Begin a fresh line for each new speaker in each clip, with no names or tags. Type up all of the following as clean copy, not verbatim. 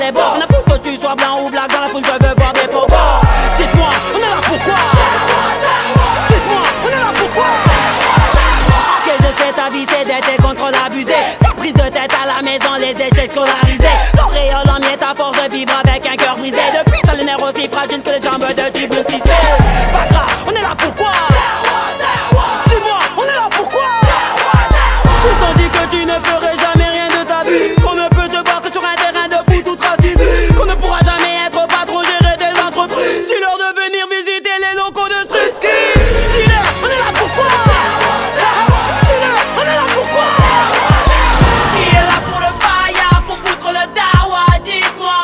des bords. Je ne fous que tu sois blanc ou black, dans la foule je veux voir des pogos. Dites-moi, on est là pourquoi? Dites-moi, on est là pourquoi? Que je sais ta vie c'est d'être des contrôles abusés. Ta prise de tête à la maison, les échecs scolarisés. L'auréole en miettes à force de vivre avec un cœur brisé. Depuis t'as le nerf aussi fragile que les jambes de tribune tissées. Pas grave, on est là pourquoi? Dis-moi, on est là pourquoi? Ils ont dit que tu ne ferais jamais rien de ta vie. Qu'on ne peut te voir que sur un terrain de foot ou trace TV. Qu'on ne pourra jamais être patron, gérer des entreprises. Dis-leur de venir visiter les locaux de Street Ski. Dis-leur, on est là pourquoi? Dis-leur, on est là pourquoi? Qui est là pour le païa, pour foutre le dawa? Dites-moi.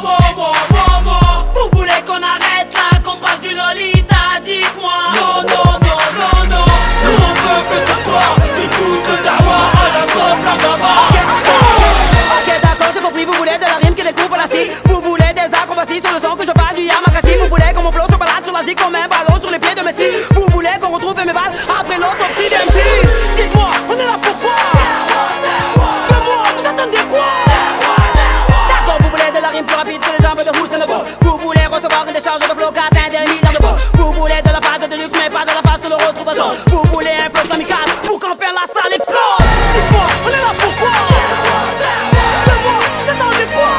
Vous voulez qu'on arrête là, qu'on passe du Lolita? Dites-moi. Non. Nous on veut que ce soit du foot le dawa à la sauce la baba. Ok d'accord, j'ai compris, vous voulez de la rime qui découpe la scie. Vous voulez des acrobaties sur le son que je fasse du Yamakasi. Vous voulez que mon flow se balade sur la zik comme un ballon sur les pieds de Messi. Vous voulez qu'on retrouve mes balles après l'autopsie d'MC. Dites-moi, on est là pourquoi? De moi, vous attendez quoi? D'accord, vous voulez de la rime plus rapide que les jambes de Hussein Bolt. Vous voulez recevoir une décharge de flow qu'atteint des milliards de volts. Vous voulez de la phase de luxe mais pas de la phase que le retrouve à sol. Vous voulez un flow kamikaze pour qu'enfin la salle explose. Dites-moi, on est là pourquoi? De moi, vous attendez quoi?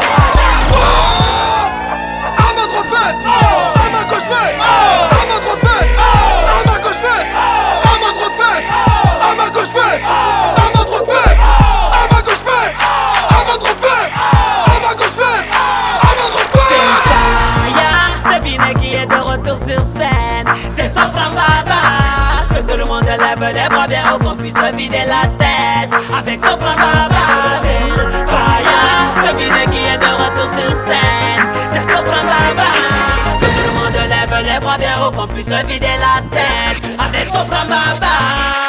À ma droite fête, à ma gauche fête, à ma droite fête, à ma gauche fête, à ma droite fête, à ma gauche fête, à ma droite fête, à ma gauche fête, à ma droite fête, à ma gauche fête, à ma droite fête.
Devinez qui est de retour sur scène. C'est Sopran Baba. Que tout le monde lève les bras bien haut, qu'on puisse se vider la tête avec Sopran Baba. C'est Faya. Devinez qui est de retour sur scène. C'est Sopran Baba. Que tout le monde lève les bras bien haut, qu'on puisse se vider la tête avec Sopran Baba.